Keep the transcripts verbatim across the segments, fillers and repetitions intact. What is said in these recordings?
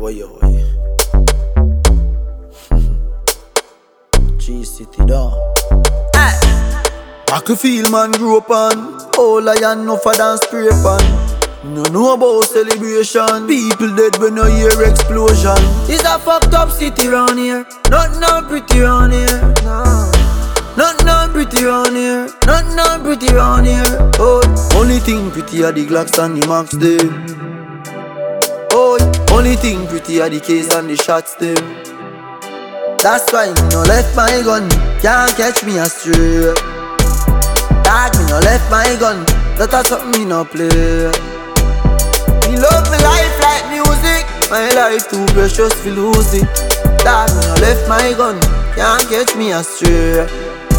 Oi, oi. G-City down. Battlefield man grew up on. All lion no for dance spray pan. No know about celebration. People dead when no hear explosion. It's a fucked up city round here. Not not pretty round here. No. Not not pretty round here. Not not pretty round here. Oh, only thing pretty are the Glocks and the Max them. Oh, only thing pretty are the case and the shots them. That's why me no left my gun. Can't catch me astray. Dog, me no left my gun. That a something me no play. Me love me life like music. My life too precious to lose it. Dog, me no left my gun. Can't catch me astray.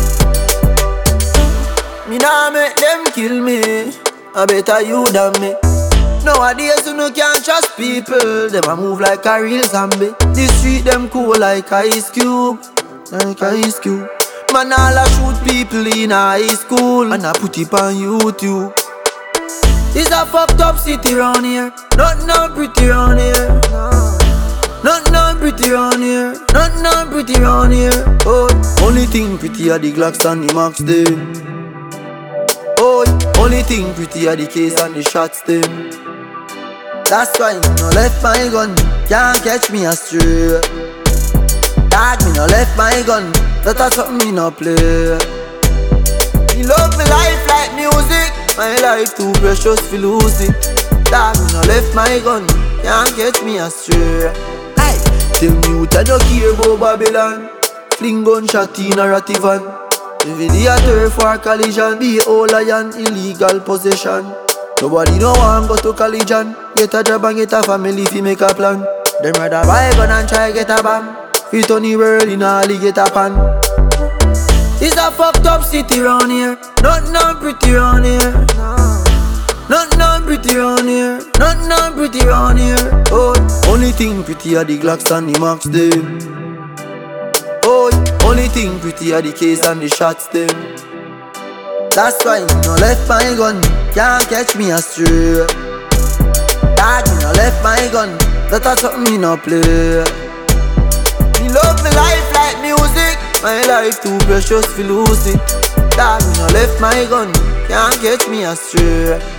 Me nah make them kill me. I better you than me. Nowadays you no can't trust people. Them a move like a real zombie. The street them cool like Ice Cube. Like Ice Cube. Man all a shoot people in high school and I put it on YouTube. It's a fucked up city round here. Not not pretty round here. Not not pretty round here. Not not pretty round here. Oh, only thing pretty are the Glocks and the Max them. Oh, only thing pretty are the case and the shots them. That's why me no left my gun. Can't catch me astray. Dog, me no left my gun. That a something me no play. Me love me life like music. My life too precious to lose it. Dog, me no left my gun. Can't catch me astray. Aye, tell me what I don't care about Babylon. Fling gunshot in a ratty van. Every day a turf for collision. Be all lion, illegal possession. Nobody no want go to collision. Get a job and get a family fi make a plan. Them rather buy a gun and try get a bomb. Fit on the world in a alligator pan. It's a fucked up city round here. Not not pretty round here. Not not pretty round here. Not not pretty round here. Oh, only thing pretty are the Glocks and the Max them. Oh, only thing pretty are the case and the shots them. That's why me no left my gun. Can't catch me astray. Dog, me no left my gun. That a something me no play. Me love me life like music. My life too precious to lose it. Dog, me no left my gun. Can't catch me astray.